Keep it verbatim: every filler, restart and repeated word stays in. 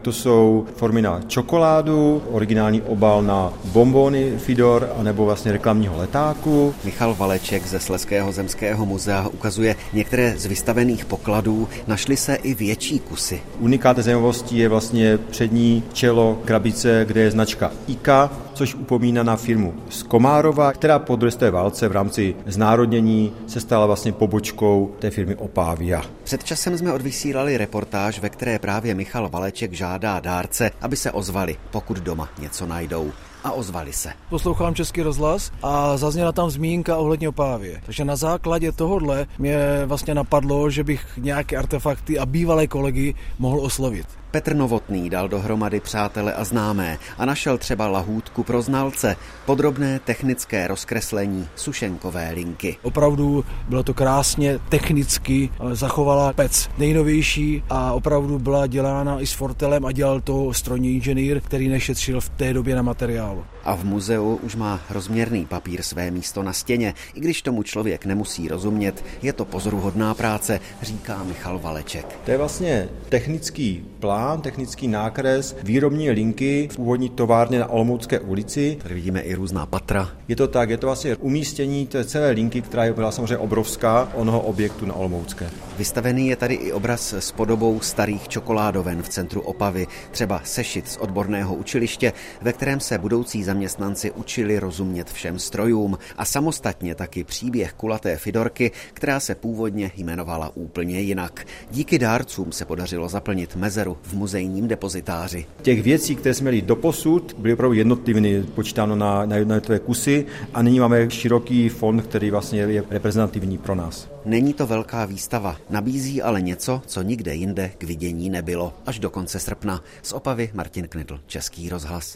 To jsou formy na čokoládu, originální obal na bonbony Fidor, anebo vlastně reklamního letáku. Michal Valeček ze Slezského zemského muzea ukazuje některé z vystavených pokladů. Našly se i větší kusy. Unikátní zajímavostí je vlastně přední čelo krabice, kde je značka IKA, což upomíná na firmu z Komárova, která po druhé světové válce v rámci znárodnění se stala vlastně pobočkou té firmy Opavia. Před časem jsme odvysílali reportáž, ve které právě Michal Valeček žádá dárce, aby se ozvali, pokud doma něco najdou. A ozvali se. Poslouchám Český rozhlas a zazněla tam zmínka ohledně Opavie. Takže na základě tohodle mě vlastně napadlo, že bych nějaké artefakty a bývalé kolegy mohl oslovit. Petr Novotný dal dohromady přátele a známé a našel třeba lahůdku pro znalce, podrobné technické rozkreslení sušenkové linky. Opravdu bylo to krásně technicky zachovala pec nejnovější a opravdu byla dělána i s fortelem a dělal to strojní inženýr, který nešetřil v té době na materiálu. A v muzeu už má rozměrný papír své místo na stěně. I když tomu člověk nemusí rozumět, je to pozoruhodná práce, říká Michal Valeček. To je vlastně technický plán, technický nákres výrobní linky v původní továrně na Olomoucké ulici. Tady vidíme i různá patra. Je to tak, je to vlastně umístění té celé linky, která byla samozřejmě obrovská, onoho objektu na Olomoucké. Vystavený je tady i obraz s podobou starých čokoládoven v centru Opavy, třeba sešit z odborného učiliště, ve kterém se budoucí zaměstnanci učili rozumět všem strojům, a samostatně taky příběh kulaté Fidorky, která se původně jmenovala úplně jinak. Díky dárcům se podařilo zaplnit mezeru v muzejním depozitáři. Těch věcí, které jsme měli doposud, byly opravdu jednotliviny, počítáno na, na jednotlivé kusy, a nyní máme široký fond, který vlastně je reprezentativní pro nás. Není to velká výstava, nabízí ale něco, co nikde jinde k vidění nebylo. Až do konce srpna. Z Opavy Martin Knitl, Český rozhlas.